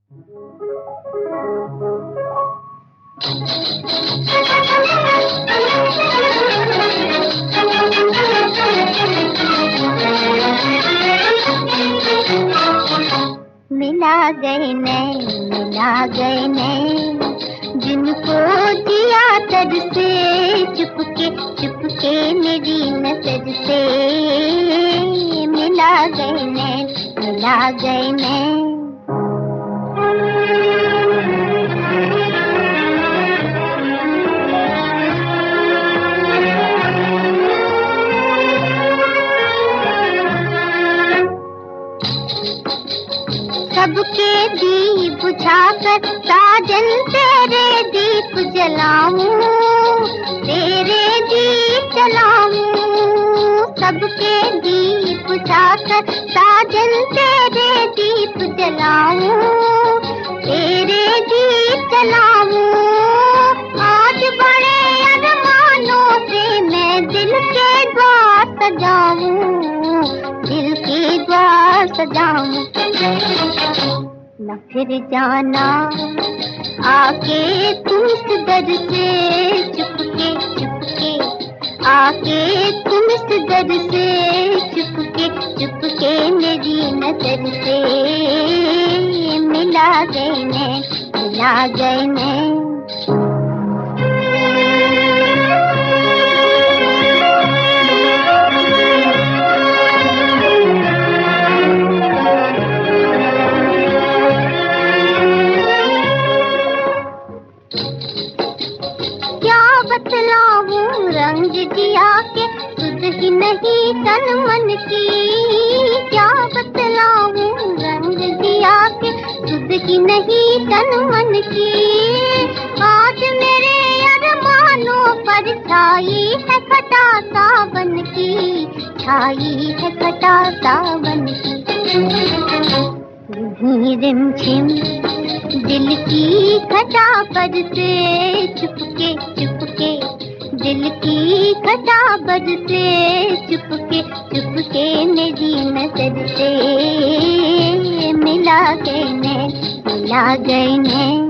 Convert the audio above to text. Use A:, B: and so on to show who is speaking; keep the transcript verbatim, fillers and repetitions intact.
A: मिला गए नैन, मिला गए नैन, जिनको जिया तर से चुपके चुपके मेरी नजर से। मिला गए नैन, मिला गए नैन। सबके दीप बुझाकर साजन तेरे दीप जलाऊं, तेरे दीप जलाऊं। सबके दीप बुझाकर साजन तेरे दीप जलाऊं, तेरे दीप जलाऊं। आज बड़े अरमानों से मैं दिल के द्वार सजाऊं, दिल के द्वार सजाऊं। न फिर जाना आके तुम इस दर से चुपके चुपके, आके तुम इस दर से चुपके चुपके मेरी नजर से। मिला गए नैन, मिला गए नैन। बतलाऊं रंग जिया के सुध ही नहीं तन मन की। क्या बतलाऊं रंग जिया के सुध ही नहीं तन मन की। आज मेरे अरमानों पर छाई है खटा सावन की, छाई है खटा सावन की। रिमझिम दिल की घटा पर से चुपके चुपके, दिल की घटा पर से चुपके चुपके मेरी नजर से। मिला गए नैन, मिला गए नैन।